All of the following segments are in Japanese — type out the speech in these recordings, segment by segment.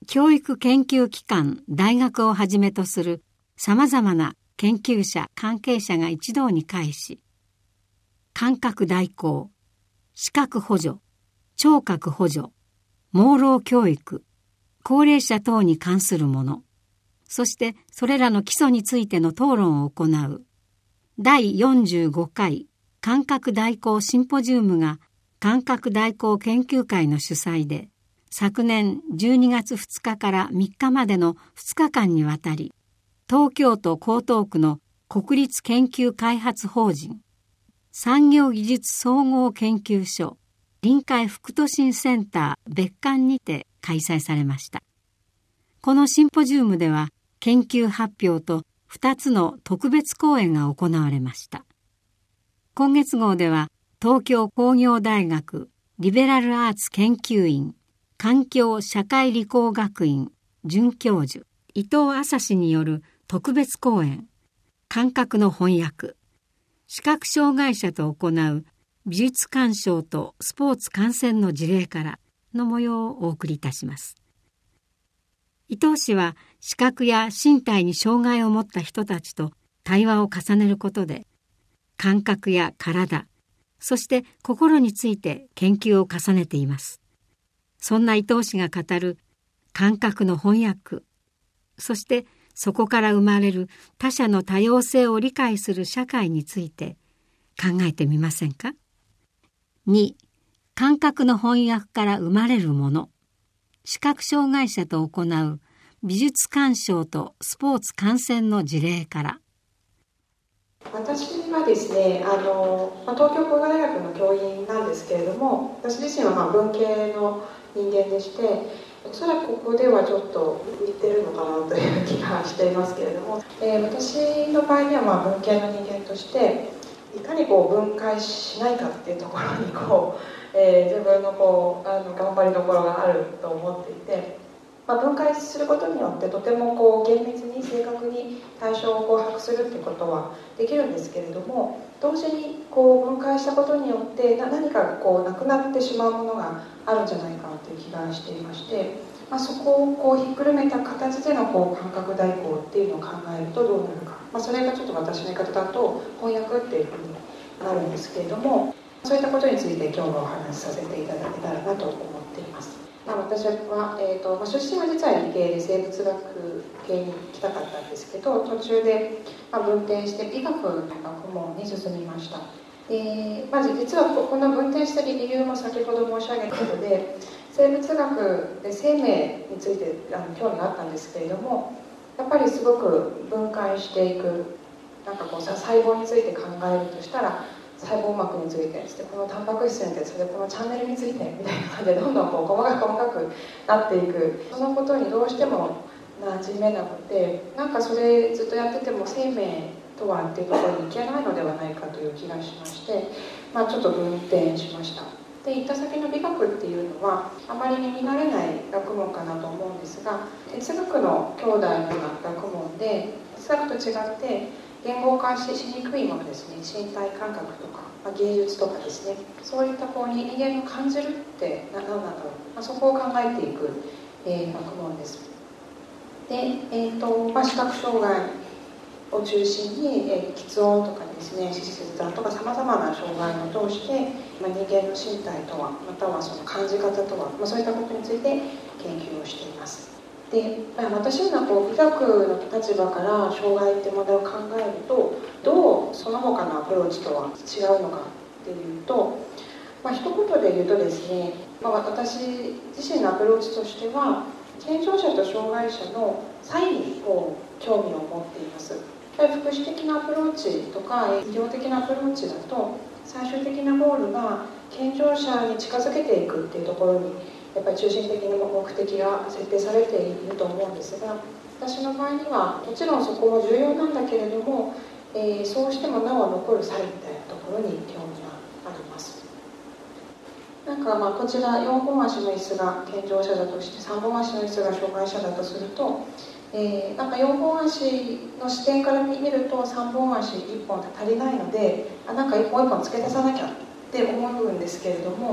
教育研究機関、大学をはじめとする様々な研究者、関係者が一堂に会し、感覚代行、視覚補助、聴覚補助、盲ろう教育、高齢者等に関するもの、そしてそれらの基礎についての討論を行う第45回感覚代行シンポジウムが感覚代行研究会の主催で、昨年12月2日から3日までの2日間にわたり、東京都江東区の国立研究開発法人産業技術総合研究所臨海副都心センター別館にて開催されました。このシンポジウムでは研究発表と2つの特別講演が行われました。今月号では東京工業大学リベラルアーツ研究院環境社会理工学院准教授伊藤麻氏による特別講演、感覚の翻訳、視覚障害者と行う美術鑑賞とスポーツ観戦の事例からの模様をお送りいたします。伊藤氏は視覚や身体に障害を持った人たちと対話を重ねることで、感覚や体、そして心について研究を重ねています。そんな伊藤氏が語る感覚の翻訳、そしてそこから生まれる他者の多様性を理解する社会について考えてみませんか。2、感覚の翻訳から生まれるもの。視覚障害者と行う美術鑑賞とスポーツ観戦の事例から。 私はですね、東京工業大学の教員なんですけれども、私自身は文系の人間でして、おそらくここではちょっと似てるのかなという気がしていますけれども、私の場合には文系の人間としていかに分解しないかっていうところに自分の頑張りどころがあると思っていて、分解することによってとても厳密に正確に対象を把握するっていうことはできるんですけれども、同時に分解したことによって何かなくなってしまうものがあるんじゃないかという気がしていまして、そこをひっくるめた形での感覚代行っていうのを考えるとどうなるか、それがちょっと私の言い方だと翻訳っていうふうになるんですけれども、そういったことについて今日はお話しさせていただけたらなと思っています。私は、出身は実は理系で生物学系に来たかったんですけど、途中で、分転して医学の学問に進みました。実はこの分転した理由も先ほど申し上げたことで、生物学で生命について興味があったんですけれども、やっぱりすごく分解していく、細胞について考えるとしたら細胞膜について、このタンパク質について、このチャンネルについてみたいな感じでどんどん細かくなっていく、そのことにどうしても馴染めなくて、それずっとやってても生命とはっていうところに行けないのではないかという気がしまして、ちょっと分転しました。で、行った先の美学っていうのはあまり耳慣れない学問かなと思うんですが、哲学の兄弟のような学問で、哲学と違って言語化しにくいものですね、身体感覚とか、芸術とかですね、そういった人間の感じるって何なんだろう、そこを考えていく、学問です。で、視覚障害を中心に、喫音とかですね、肢切断とかさまざまな障害を通して、人間の身体とは、またはその感じ方とは、そういったことについて研究をしています。で、私のような医学の立場から障害って問題を考えると、どうその他のアプローチとは違うのかっていうと、一言で言うとですね、私自身のアプローチとしては、健常者と障害者の差異に興味を持っています。福祉的なアプローチとか医療的なアプローチだと、最終的なゴールが健常者に近づけていくっていうところにやっぱり中心的な目的が設定されていると思うんですが、私の場合にはもちろんそこも重要なんだけれども、そうしてもなお残る差異みたいなところに興味があります。こちら4本足の椅子が健常者だとして、3本足の椅子が障害者だとすると、4本足の視点から見ると3本足1本足りないので、1本付け足さなきゃって思うんですけれども、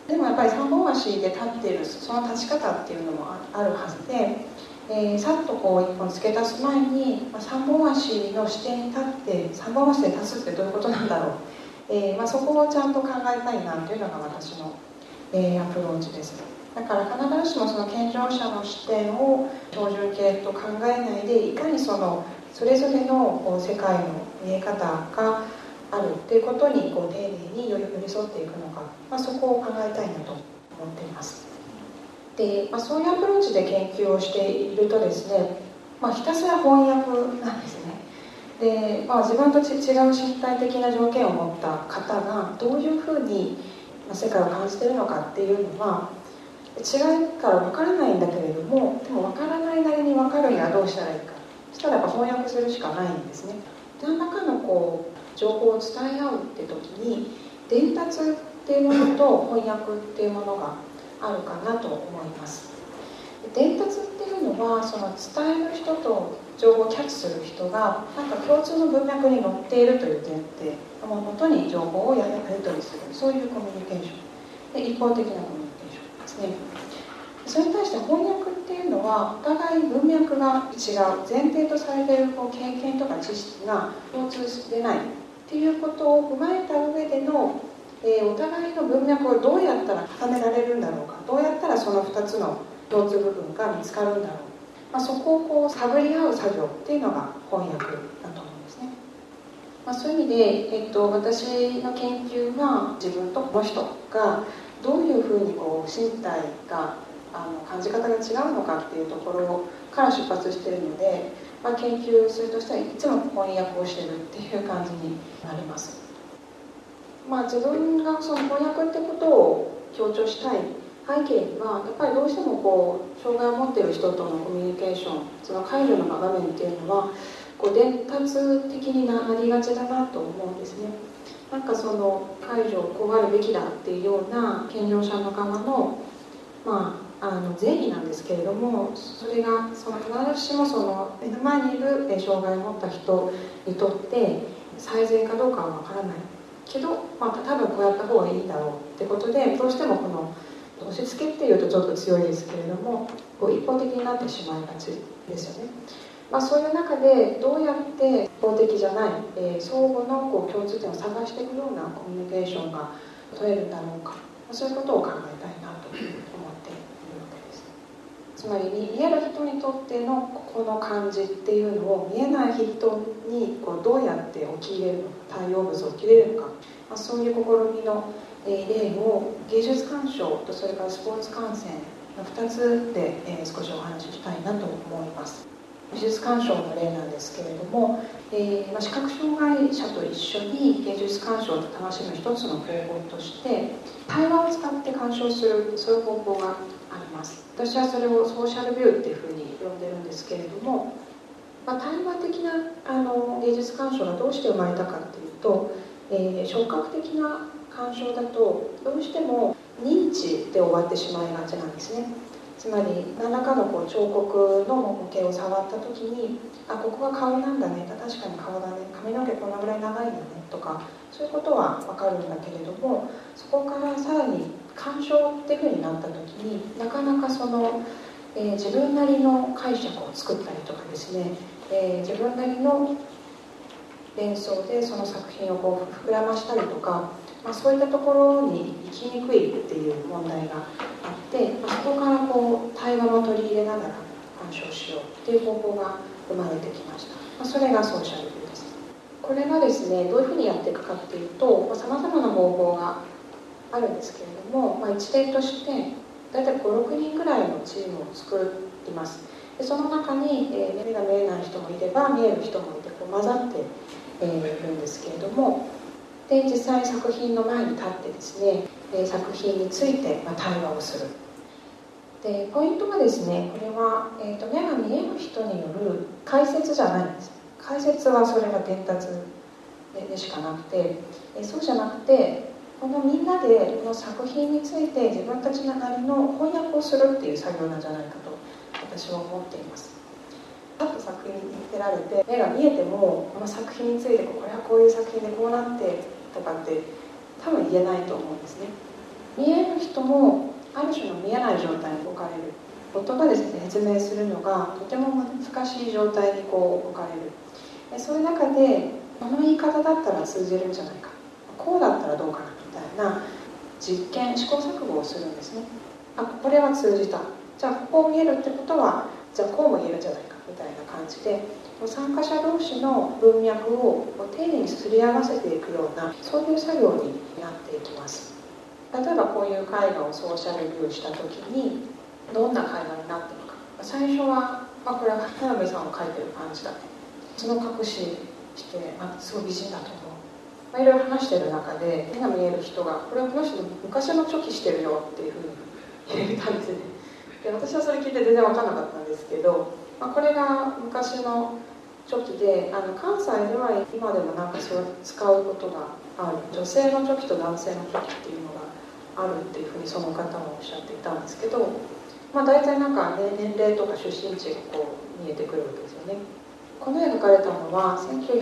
でもやっぱり三本足で立っているその立ち方っていうのもあるはずで、さっとこう一本付け足す前に、三本足の視点に立って三本足で立つってどういうことなんだろう、そこをちゃんと考えたいなというのが私の、アプローチです。だから必ずしもその健常者の視点を標準形と考えないで、いかにそれぞれの世界の見え方があるっていうことに丁寧に寄り添っていくのか、そこを考えたいなと思っています。で、そういうアプローチで研究をしているとですね、ひたすら翻訳なんですね。で、自分と違う身体的な条件を持った方がどういうふうに世界を感じているのかっていうのは違いから分からないんだけれども、でも分からないなりに分かるにはどうしたらいいか、そしたらやっぱ翻訳するしかないんですね。何らかの情報を伝え合うって時に伝達っていうものと翻訳っていうものがあるかなと思います。伝達っていうのはその伝える人と情報をキャッチする人が共通の文脈に乗っているという前提のもとに情報をやり取りする、そういうコミュニケーションで、一方的なコミュニケーションですね。それに対して翻訳っていうのはお互い文脈が違う、前提とされている経験とか知識が共通してないっていうことを踏まえた上での、お互いの文脈をどうやったら固められるんだろうか、どうやったらその2つの共通部分が見つかるんだろう、そこを探り合う作業っていうのが翻訳だと思うんですね。そういう意味で、私の研究は自分とこの人がどういうふうに身体が感じ方が違うのかっていうところから出発しているので、研究するとしてはいつも翻訳をしているっていう感じになります。自分がその翻訳ってことを強調したい背景にはやっぱりどうしても障害を持っている人とのコミュニケーション、その介助の場面っていうのは伝達的になりがちだなと思うんですね。その介助をこうあるべきだっていうような健常者の側の善意なんですけれども、それが必ずしも目の前にいる障害を持った人にとって最善かどうかはわからないけど、多分こうやった方がいいだろうってことで、どうしても押し付けっていうとちょっと強いですけれども一方的になってしまいがちですよね。そういう中でどうやって一方的じゃない、相互の共通点を探していくようなコミュニケーションが取れるんだろうか、そういうことを考えたいなと思っているわけです。つまり見える人にとってのこの感じっていうのを見えない人にどうやって起き入れるのか、対応物を起き入れるのか、そういう試みの例を芸術鑑賞とそれからスポーツ観戦の2つで少しお話ししたいなと思います。美術鑑賞の例なんですけれども、視覚障害者と一緒に芸術鑑賞を楽しむ一つの方法として対話を使って鑑賞する、そういう方法があります。私はそれをソーシャルビューっていうふうに呼んでるんですけれども、対話的な芸術鑑賞がどうして生まれたかっていうと、触覚的な鑑賞だとどうしても認知で終わってしまいがちなんですね。つまり何らかの彫刻の模型を触った時にここが顔なんだね、確かに顔だね、髪の毛このぐらい長いんだねとか、そういうことは分かるんだけれども、そこからさらに鑑賞っていうふうになった時になかなか自分なりの解釈を作ったりとかですね、自分なりの連想でその作品を膨らましたりとか、そういったところに行きにくいっていう問題があって、そこから対話を取り入れながら鑑賞しようっていう方法が生まれてきました。それがソーシャルビューです。これがですね、どういうふうにやっていくかっていうと、さまざまな方法があるんですけれども、一例として大体5、6人ぐらいのチームを作ります。でその中に、目が見えない人もいれば見える人もいて混ざっているんですけれども、で実際に作品の前に立ってですね、作品について対話をする。でポイントはですね、これは、目が見える人による解説じゃないんです。解説はそれが伝達でしかなくて、そうじゃなくてこのみんなでこの作品について自分たちなりの翻訳をするっていう作業なんじゃないかと私は思っています。パッと作品に見てられて目が見えても、この作品についてこれはこういう作品でこうなってとかって多分言えないと思うんですね。 見える人もある種の見えない状態に置かれる。言葉で説明するのがとても難しい状態に置かれる。そういう中でこの言い方だったら通じるんじゃないか、こうだったらどうかなみたいな実験、試行錯誤をするんですね。これは通じた、じゃあこう見えるってことはじゃあこうも言えるんじゃないかみたいな感じで、参加者同士の文脈を丁寧にすり合わせていくような、そういう作業になっていきます。例えばこういう絵画をソーシャルビューした時にどんな絵画になっているのか。最初は、これは田辺さんを描いてる感じだね、角隠しして、すごい美人だと思う。いろいろ話してる中で目が見える人が、これはこの人昔のチョキしてるよっていうふうに言ったんですね。で、私はそれ聞いて全然分からなかったんですけど、これが昔のチョキで、関西では今でもそう使うことがある、女性のチョキと男性のチョキっていうのがあるっていうふうにその方もおっしゃっていたんですけど、大体年齢とか出身地が見えてくるわけですよね。この絵が描かれたのは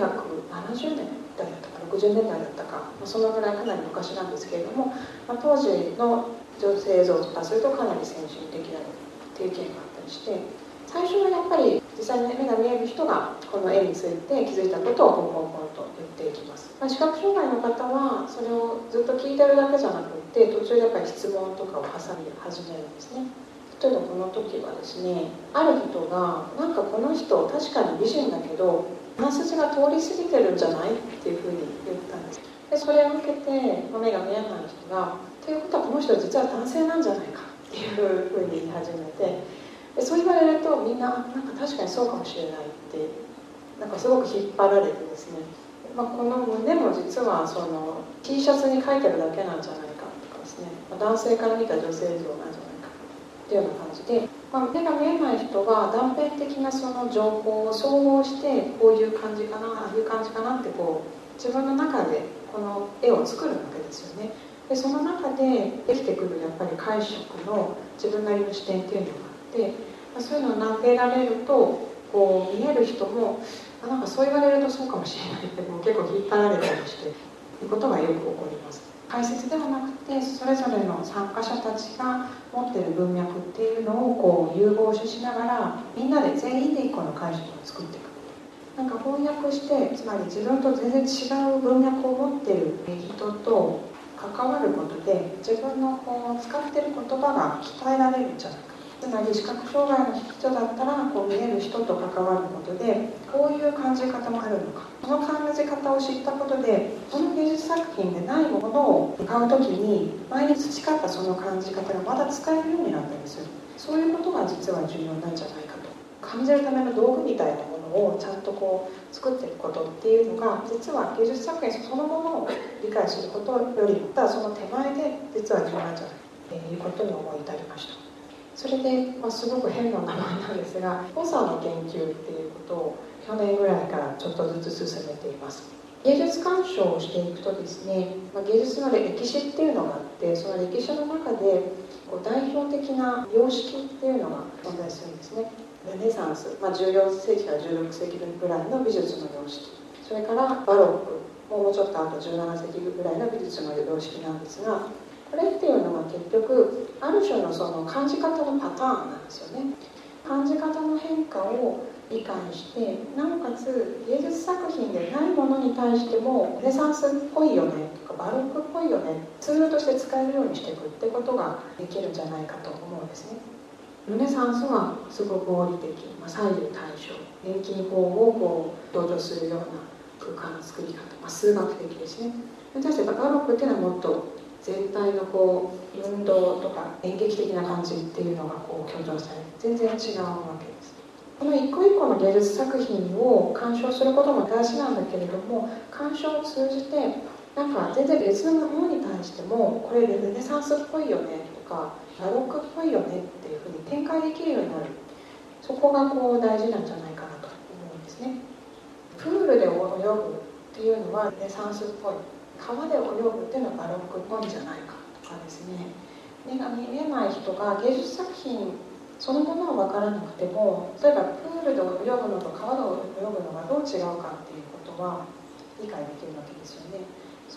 1970年代だったか60年代だったか、そのぐらいかなり昔なんですけれども、当時の女性像とかするとかなり先進的だっていう意見があったりして、最初はやっぱり実際に目が見える人がこの絵について気づいたことをポンポンポンと言っていきます。視覚障害の方はそれをずっと聞いてるだけじゃなくて、途中でやっぱり質問とかを挟み始めるんですね。例えばこの時はですね、ある人がこの人確かに美人だけど鼻筋が通り過ぎてるんじゃないっていうふうに言ったんです。でそれを受けて、目が見えない人がということはこの人実は男性なんじゃないかっていうふうに言い始めて、でそう言われるとみんな確かにそうかもしれないってすごく引っ張られてですね、この胸も実はその T シャツに書いてるだけなんじゃないかとかですね、男性から見た女性像なんじゃないかっていうような感じで、目が見えない人は断片的なその情報を総合してこういう感じかな、ああいう感じかなって自分の中でこの絵を作るわけですよね。でその中でできてくるやっぱり解釈の自分なりの視点っていうのがあって、そういうのを投げられると見える人もそう言われるとそうかもしれないって結構引っ張られたりしてということがよく起こります。解説ではなくてそれぞれの参加者たちが持っている文脈っていうのを融合しながらみんなで全員で一個の解釈を作っていく。翻訳して、つまり自分と全然違う文脈を持っている人と関わることで自分の使っている言葉が鍛えられるんじゃないか。つまり視覚障害の人だったら見える人と関わることでこういう感じ方もあるのか、その感じ方を知ったことでその芸術作品でないものを買うときに前に培ったその感じ方がまた使えるようになったりする。そういうことが実は重要なんじゃないかと。感じるための道具みたいなものをちゃんと作っていくことっていうのが実は芸術作品そのものを理解することよりもその手前で実は重要なんじゃないかということに思い至りました。それで、すごく変な名前なんですが補佐の研究っていうことを去年ぐらいからちょっとずつ進めています。芸術鑑賞をしていくとですね、芸術の歴史っていうのがあって、その歴史の中で代表的な様式っていうのが存在するんですね。ルネサンス、14世紀から16世紀ぐらいの美術の様式、それからバロックもうちょっとあと17世紀ぐらいの美術の様式なんですが、これっていうのは結局ある種のその感じ方のパターンなんですよね。感じ方の変化を理解して、なおかつ芸術作品でないものに対してもルネサンスっぽいよねとかバロックっぽいよね、ツールとして使えるようにしていくってことができるんじゃないかと思うんですね。ルネサンスはすごく合理的、左右対称、遠近法を同調するような空間の作り方、数学的ですね。対してバロックっていうのはもっと全体の運動とか演劇的な感じっていうのが強調されて全然違うわけです。この一個一個の芸術作品を鑑賞することも大事なんだけれども、鑑賞を通じて全然別のものに対してもこれルネサンスっぽいよねとかバロックっぽいよねっていうふうに展開できるようになる。そこが大事なんじゃないかなと思うんですね。プールで泳ぐっていうのはルネサンスっぽい、川で泳ぐっていうのはバロックっぽいんじゃないかとかですね。目が見えない人が芸術作品そのものは分からなくても、例えばプールで泳ぐのと川で泳ぐのがどう違うかっていうことは理解できるわけですよね。そ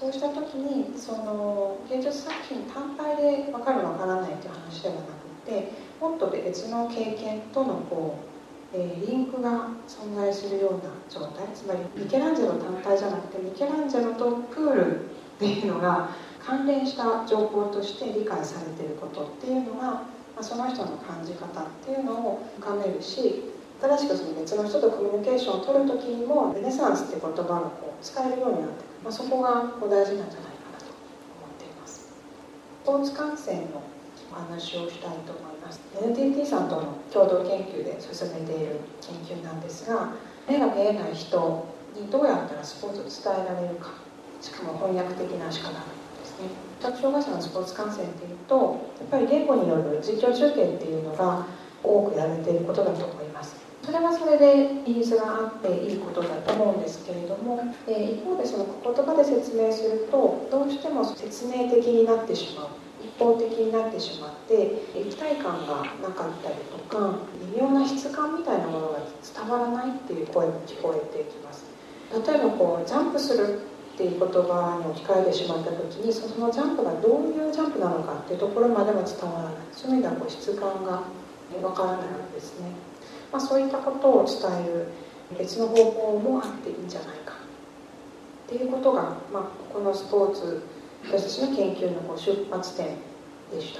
そうした時にその芸術作品単体で分かる分からないという話ではなくて、もっと別の経験とのリンクが存在するような状態、つまりミケランジェロ単体じゃなくてミケランジェロとプールっていうのが関連した情報として理解されていることっていうのが、その人の感じ方っていうのを深めるし、新しくその別の人とコミュニケーションを取るときにもルネサンスって言葉が使えるようになってくる、そこが大事なんじゃないかなと思っています。スポーツ観戦のお話をしたいと思います。 NTT さんとの共同研究で進めている研究なんですが、目が見えない人にどうやったらスポーツを伝えられるか、しかも翻訳的な仕方ですね。視覚障害者のスポーツ観戦っていうと、やっぱり言語による実況中継っていうのが多くやられていることだと思います。それはそれでニーズがあっていいことだと思うんですけれども、一方でその言葉で説明するとどうしても説明的になってしまう、一方的になってしまって一体感がなかったりとか、微妙な質感みたいなものが伝わらないっていう声も聞こえてきます。例えばジャンプするっていう言葉に置き換えてしまった時に、そのジャンプがどういうジャンプなのかっていうところまでも伝わらない、そういう意味では質感がわからないわけですね。そういったことを伝える別の方法もあっていいんじゃないかっていうことが、このスポーツ、私たちの研究の出発点でした。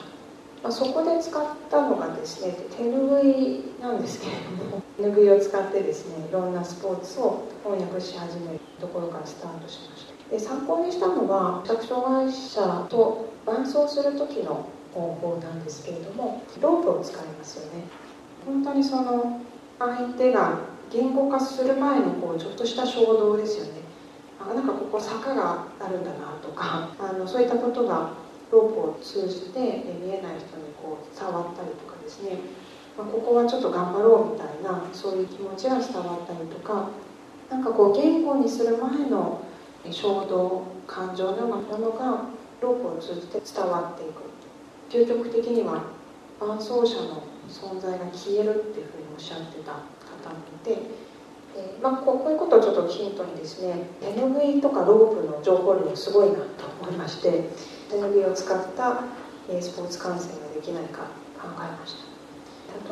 そこで使ったのがですね、手ぬぐいなんですけれども、手ぬぐいを使ってですね、いろんなスポーツを翻訳し始めるところからスタートしました。で、参考にしたのは視覚障害者と伴走する時の方法なんですけれども、ロープを使いますよね。本当にその相手が言語化する前のちょっとした衝動ですよね。なんかここ坂があるんだなとか、そういったことがロープを通じて見えない人に伝わったりとかですね、ここはちょっと頑張ろうみたいな、そういう気持ちが伝わったりとか、なんか言語にする前の衝動、感情のようなものがロープを通じて伝わっていく。究極的には伴走者の存在が消えるっていうふうにおっしゃってた方もいて、こういうことをちょっとヒントにですね、手ぬぐいとかロープの情報量すごいなと思いまして、手ぬぐいを使ったスポーツ観戦ができないか考えました。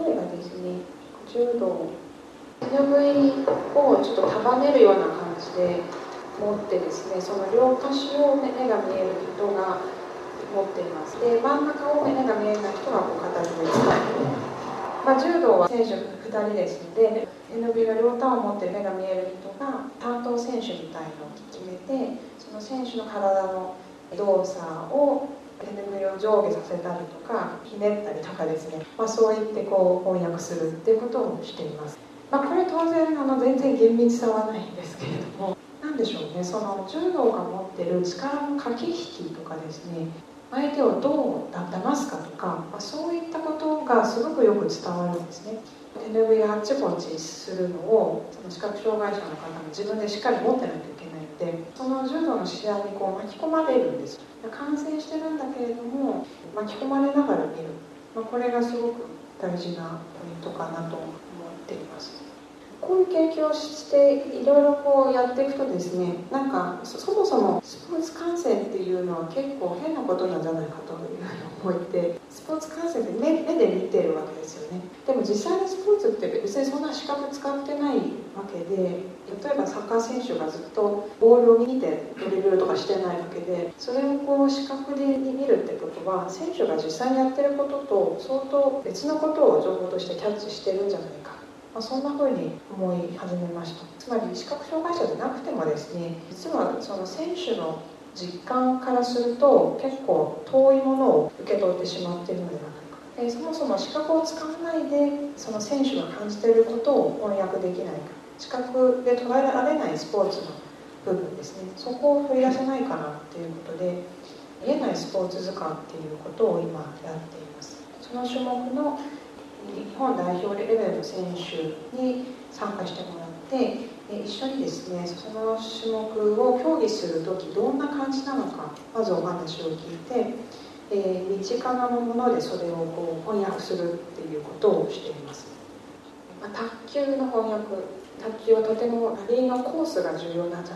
例えばですね、柔道、手ぬぐいをちょっと束ねるような感じで持ってですね、その両端を目が見える人が持っています。で、真ん中を目が見えない人が片手で使う。柔道は選手2人ですので、手ぬぐいの両端を持って目が見える人が担当選手みたいのを決めて、その選手の体の動作を手ぬぐいを上下させたりとかひねったりとかですね、そう言って翻訳するっていうことをしています。これ当然全然厳密さはないんですけれども、なんでしょうね、その柔道が持ってる力の駆け引きとかですね、相手をどう騙すかとか、そういったことがすごくよく伝わるんですね。手ぬぐいがあっちこっちするのをその視覚障害者の方も自分でしっかり持ってないといけないので、その柔道の試合に巻き込まれるんです。観戦してるんだけれども巻き込まれながら見る、これがすごく大事なポイントかなと思っています。こういう研究をしていろいろやっていくとですね、なんかそもそもスポーツ観戦っていうのは結構変なことなんじゃないかというふうに思って、スポーツ観戦って目で見てるわけですよね。でも実際にスポーツって別にそんな視覚使ってないわけで、例えばサッカー選手がずっとボールを見てドリブルとかしてないわけで、それを視覚で見るってことは選手が実際にやってることと相当別のことを情報としてキャッチしてるんじゃないか、そんな風に思い始めました。つまり視覚障害者でなくてもですね、実はその選手の実感からすると結構遠いものを受け取ってしまっているのではないか。そもそも視覚を使わないでその選手が感じていることを翻訳できないか、視覚で捉えられないスポーツの部分ですね、そこを取り出せないかなっていうことで、見えないスポーツ図鑑っていうことを今やっています。その種目の日本代表レベルの選手に参加してもらって、一緒にですね、その種目を競技するときどんな感じなのか、まずお話を聞いて、身近なものでそれを翻訳するっていうことをしています。卓球の翻訳、卓球はとてもラリーのコースが重要なんじゃないかとか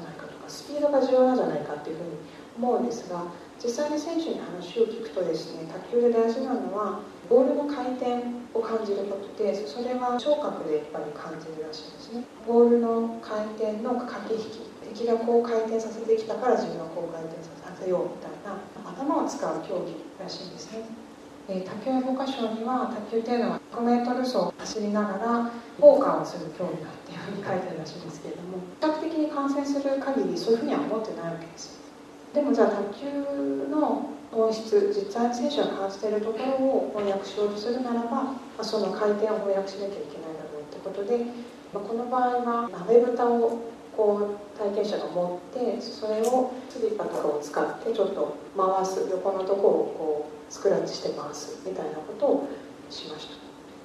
スピードが重要なんじゃないかっていうふうに思うんですが、実際に選手に話を聞くとですね、卓球で大事なのはボールの回転を感じることで、それは聴覚でやっぱり感じるらしいんですね。ボールの回転の駆け引き、敵がこう回転させてきたから自分はこう回転させようみたいな頭を使う競技らしいんですね。卓球文化賞には、卓球っていうのは100メートル走を走りながらポーカーをする競技だっていうふうに書いてあるらしいんですけれども、比較的に観戦する限りそういうふうには思ってないわけですよ。でもじゃあ卓球の本質、実際に選手が感じているところを翻訳しようとするならば、その回転を翻訳しなきゃいけないだろうってことで、この場合は鍋蓋を体験者が持って、それをスリッパとかを使ってちょっと回す、横のところをスクラッチして回すみたいなことをしました。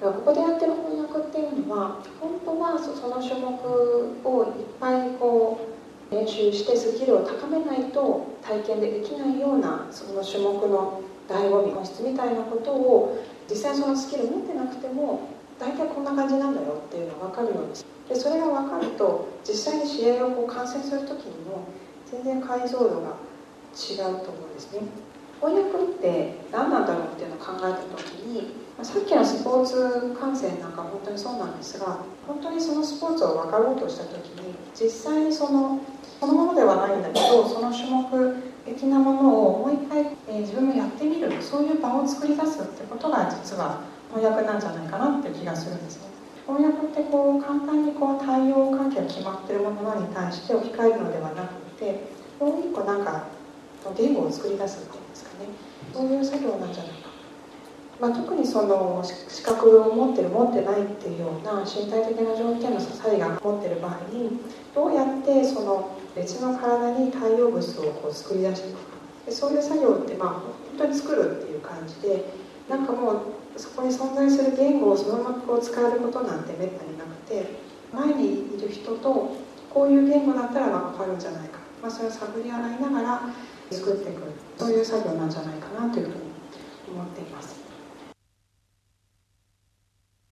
だからここでやってる翻訳っていうのは、本当はその種目をいっぱい練習してスキルを高めないと体験でできないような、その種目の醍醐味、本質みたいなことを、実際そのスキル持ってなくても大体こんな感じなんだよっていうのが分かるようにして、でそれが分かると実際に試合を観戦する時にも全然解像度が違うと思うんですね。翻訳って何なんだろうっていうのを考えた時に、さっきのスポーツ観戦なんか本当にそうなんですが、本当にそのスポーツを分かろうとした時に、実際にそのものではないんだけど、その種目的なものをもう一回、自分もやってみる、そういう場を作り出すってことが実は翻訳なんじゃないかなっていう気がするんですね。翻訳って簡単に対応関係が決まっているものに対して置き換えるのではなくて、もう一個なんか言語を作り出すっていうんですかね、そういう作業なんじゃないか。特にその資格を持ってる持ってないっていうような身体的な条件の差異が持ってる場合に、どうやってその別の体に対応物を作り出していくか、でそういう作業って本当に作るっていう感じで、なんかもうそこに存在する言語をそのまま使えることなんてめったになくて、前にいる人とこういう言語だったら分かるんじゃないか、それを探り洗いながら作っていく、そういう作業なんじゃないかなというふうに思っています。